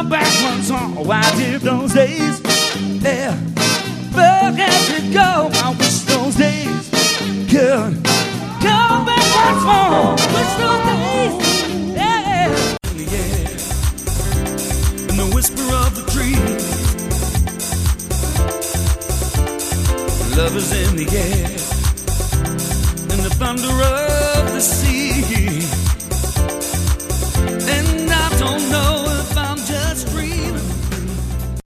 back once on. Oh, I did those days. Yeah. But as it go, I wish those days could come back once more. Wish those days. Yeah. In the air. In the whisper of the tree. Love is in the air. In the thunder of the sea.